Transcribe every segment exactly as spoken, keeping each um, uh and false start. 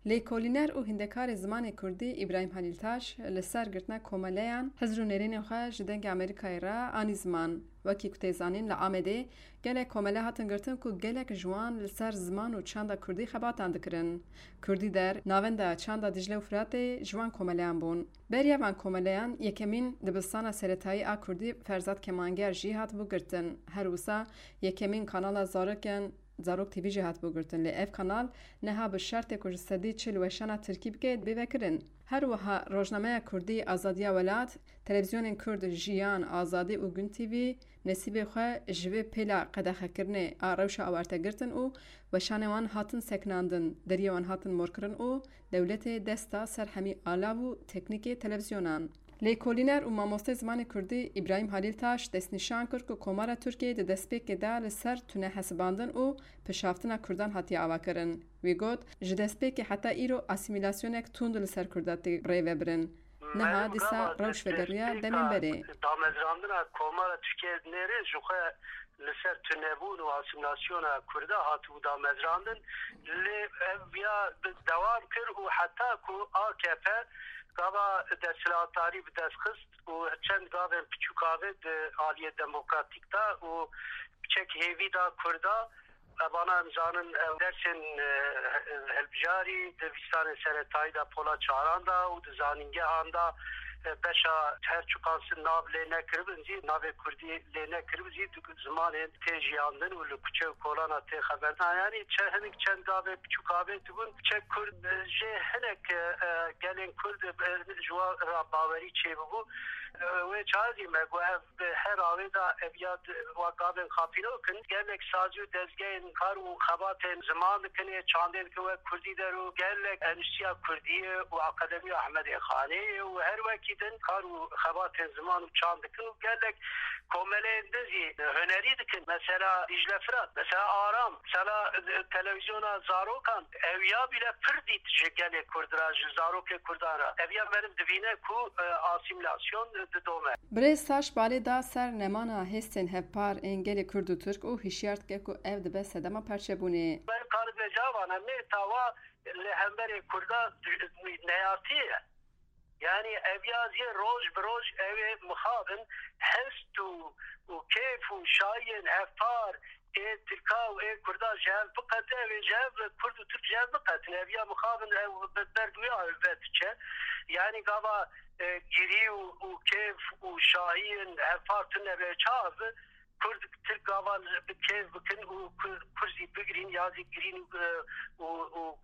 لیکولینر و هندکار زمان کردی ابراهیم حلیلتاش لسر گرتنا کوملیان حزر و نرین خواه جدنگ امریکای را آنی زمان وکی کتیزانین لعامده گله کومله هاتن گرتن که گله که جوان لسر زمان و چاندا کردی خباتان دکرن. کردی در ناونده چاندا دجله و فراته جوان کوملیان بون. بریا وان کوملیان یکمین دبستان سرطایی آ کردی فرزاد کمانگر جیهات بو گرتن. هر وسا یکمین کانال زارکن زاروک تیوی جهات بگرتن لی اف کانال نها به شرط کج سدی چل وشنا ترکیب که ببکرن. هر وها روزنامه کردی آزادی ولات تلویزیون کرد جیان آزادی و گن تیوی نصیب خو جوی پلا قدخه کرنه آروش آورته گرتن او وشانوان هاتن سکناندن دریوان هاتن مرکرن او دولت دستا سر همی آلا و تکنیک تلویزیونان. لیکولینر و ماموسته زمان کردی ابراهیم حلیلتاش دست نشان کرد که کمار ترکیه ده دست پیک ده لسر تونه حساباندن و پشافتنا کردان حتی آوا کرن. وی گوت جه دست پیک حتی ایرو اسیمیلاسیون اک توند لسر کرداتی ریوه برن. نها دیسا روش وگریا دمین بره. دامزراندن کمار ترکیه نره جوخه لسر تنبون و اسیمیلاسیون کرده هاتو دامزراندن لی بیا دوام کرد و حتی که آکپه گاوا دستلاتاری به دست خست و چند گاوه پچوکاوه آلیه دموکراتیک دا و چک هیوی دا کردا ابانا امزانن درسن هلبجاری دویستان سرطایی دا پولا چاران دا و دزانینگه هان دا بشا هر چوکانسن ناو لینه کربن زی ناو کردی لینه کربن زی زمان تیجیاندن و لکچه و کولانا تی خبرنا یعنی چه هنک چند گاوه چوکاوه تبون چه کرد جه هنک گلین کرد جوا را باوری چه ببو و چازی مگو هر آوه دا ابیاد وقابن خافینو کن گلک سازیو دزگین کار و خبات زمان کنه چاندین که و کردی درو گلک انشتیا کردی و اکادمی احمد خانه و هر وکی دن کار و خبات زمان و چاند کن و گلک کومله دزی هنری دکن مثلا دیجله فرات مثلا آرام مثلا تلویزیون زاروکان اویا بیله پردیت جگل کردراج زاروک کردارا اویا مرم دوینه کو آسیمیلاسیون دومه برای ساش بالی دا سر نمانا هستین هفپار انگل کرد و ترک او هشیارت که که او دبه سدما پرچه بونه من کار بجاوانا می تاوا لهمبر کردا نیارتیه یعنی اویازی روز بروز اوی مخابن هست و کیف و شاین هفپار ای ترکا و ای کردا جهاز بقت اوی جهاز کرد و ترک جهاز بقت اویا مخابن بردوی آلبت چه یعنی گاوا گیری و کیف و شاین هفپار تنه به چاز کرد ترک گاوا کیف بکن و کرزی بگرین یازی گرین و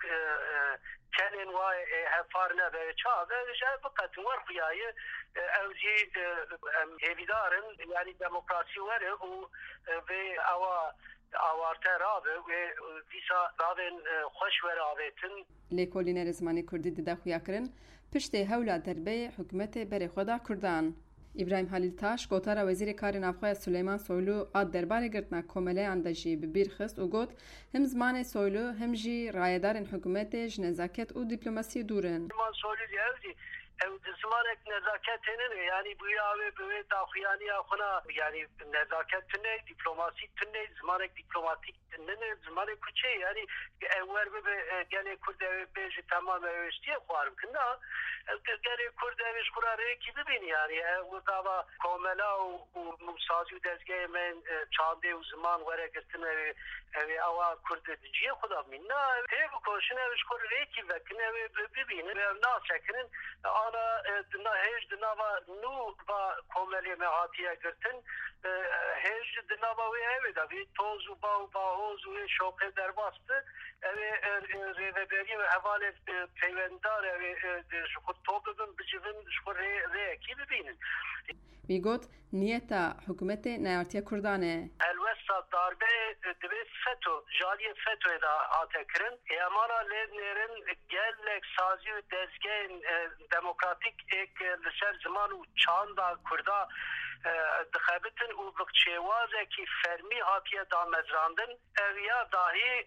کنن وای هفار نبه چاوه جاب بقت ورخیای اوزی هیویدارن یعنی دموکراسی وره و به اوا آوارته رابه و دیسا رابن خوش وره آویتن لیکولینر زمانی کردی دیده خویا کرن پشت هولا دربه حکومت بر خدا کردان. ابراهیم حلیلتاش گوتارا وزیر کار نافخواه سلیمان سویلو آد درباره گرتنا کومله اندجی ببیر خست و گوت هم زمان سویلو هم جی رایدارن حکومت نزاکت و دیپلماسی دورن. زمان سویلو دیوزی او زمانك نزاكت تنين يعني بياوي بوي داخياني اخنا يعني نزاكت تنين دبلوماسي تنين زمانك دبلوماتيك تنين زمانك كوتشي يعني اول به يعني كرد بيج تمام اشتي خوارم كنا يعني كرد ايش قراره كي ببين يعني وقابا كوملا ومسازي دزگه من چانده و زمان وره گرتن اوی اوا کرد دیجی خدا مینا تیب کوشن اوش کور ریکی وکنه ببینه نه چکنن آنا دنا هیچ دنا و نو با کوملی مهاتیه گرتن هیچ دنا با وی اوی داوی توز و با و با هوز و شوقه در باسته اوی ریوبری و حوال پیوندار اوی خود توببن بجیون شکر ریکی ببینن میگوت نیتا حکومت نیارتی کردانه الوسط داربه دوی فتو جالی فتو دا آته کرن ایمانا لید نیرن گلک سازی و دزگین دموکراتیک ایک لسر زمان و چاندا کردا دخبتن و بکچهوازه که فرمی هاتیه دا مزراندن اویا داهی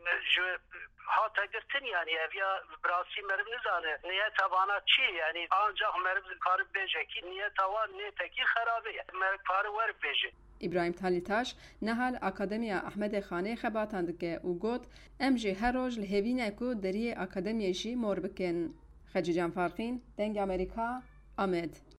هاتا گرتن یعنی اویا براسی مرم نزانه نیت وانا چی یعنی آنجا مرم کار بیجه که نیت وان نیت کی خرابه مرم کار ور بیجه İbrahim Haliltaş nehal Akademiya Ahmed Xanê xebatan dike û got em jî her roj li hêvîne ku deriyê akademiyê jî mor bikin. Xecican Farxîn, Deng Amerîka, Amed.